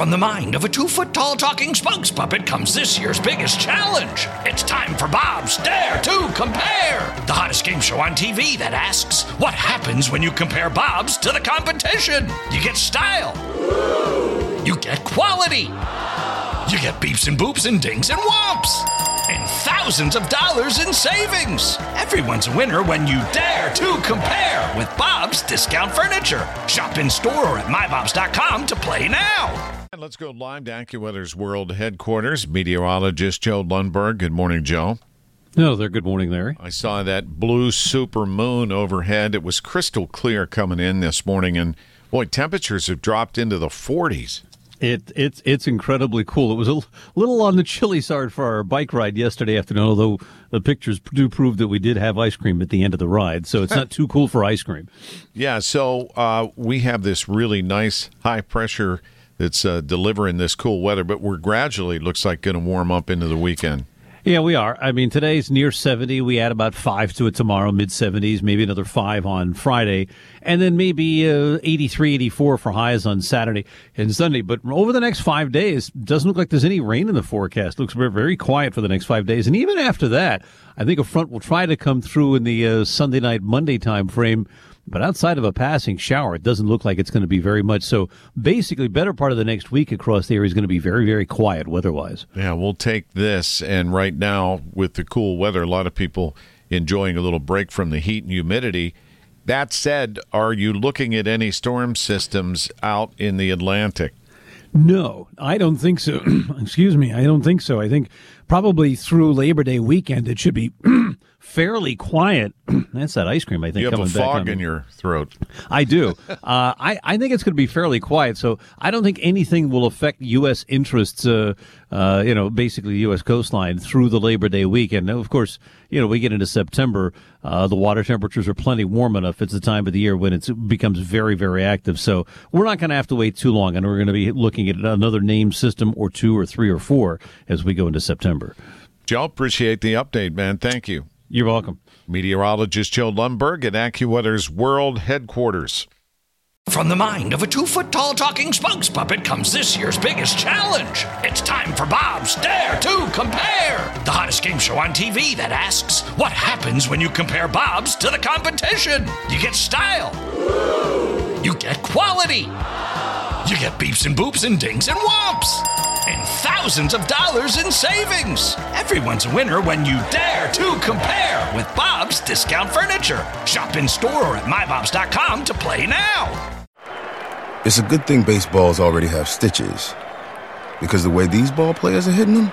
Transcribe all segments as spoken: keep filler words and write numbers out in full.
From the mind of a two-foot-tall talking spokes puppet comes this year's biggest challenge. It's time for Bob's Dare to Compare, the hottest game show on T V that asks, what happens when you compare Bobs to the competition? You get style. You get quality. You get beeps and boops and dings and whomps. And thousands of dollars in savings. Everyone's a winner when you dare to compare with Bob's Discount Furniture. Shop in store or at my bobs dot com to play now. Let's go live to AccuWeather's World Headquarters. Meteorologist Joe Lundberg. Good morning, Joe. No, there. Good morning, Larry. I saw that blue super moon overhead. It was crystal clear coming in this morning, and boy, temperatures have dropped into the forties. It it's it's incredibly cool. It was a little on the chilly side for our bike ride yesterday afternoon, although the pictures do prove that we did have ice cream at the end of the ride, so it's not too cool for ice cream. Yeah, so uh, we have this really nice high pressure that's uh, delivering this cool weather, but we're gradually, looks like, going to warm up into the weekend. Yeah, we are. I mean, today's near seventy. We add about five to it tomorrow, mid-seventies, maybe another five on Friday, and then maybe uh, eighty-three, eighty-four for highs on Saturday and Sunday. But over the next five days, doesn't look like there's any rain in the forecast. Looks very, very quiet for the next five days. And even after that, I think a front will try to come through in the uh, Sunday night, Monday time frame. But outside of a passing shower, it doesn't look like it's going to be very much. So basically, better part of the next week across the area is going to be very, very quiet weather-wise. Yeah, we'll take this. And right now, with the cool weather, a lot of people enjoying a little break from the heat and humidity. That said, are you looking at any storm systems out in the Atlantic? No, I don't think so. Excuse me, I don't think so. I think probably through Labor Day weekend, it should be fairly quiet. That's that ice cream, I think. You have coming a fog back in your throat. I do. Uh, I, I think it's going to be fairly quiet, so I don't think anything will affect U S interests, uh, uh, you know, basically the U S coastline through the Labor Day weekend. Now, of course, you know, we get into September, uh, the water temperatures are plenty warm enough. It's the time of the year when it becomes very, very active. So we're not going to have to wait too long, and we're going to be looking at another named system or two or three or four as we go into September. Joe, appreciate the update, man. Thank you. You're welcome. Meteorologist Joe Lundberg at AccuWeather's World Headquarters. From the mind of a two-foot-tall talking spokes puppet comes this year's biggest challenge. It's time for Bob's Dare to Compare, the hottest game show on T V that asks, what happens when you compare Bobs to the competition? You get style. You get quality. You get beeps and boops and dings and whomps. And thousands of dollars in savings. Everyone's a winner when you dare to compare with Bob's Discount Furniture. Shop in store or at my bobs dot com to play now. It's a good thing baseballs already have stitches, because the way these ball players are hitting them,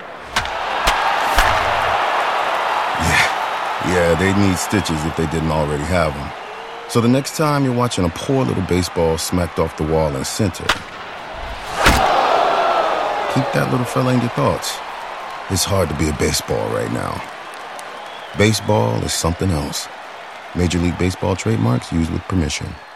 yeah, yeah, they'd need stitches if they didn't already have them. So the next time you're watching a poor little baseball smacked off the wall in center, keep that little fella in your thoughts. It's hard to be a baseball right now. Baseball is something else. Major League Baseball trademarks used with permission.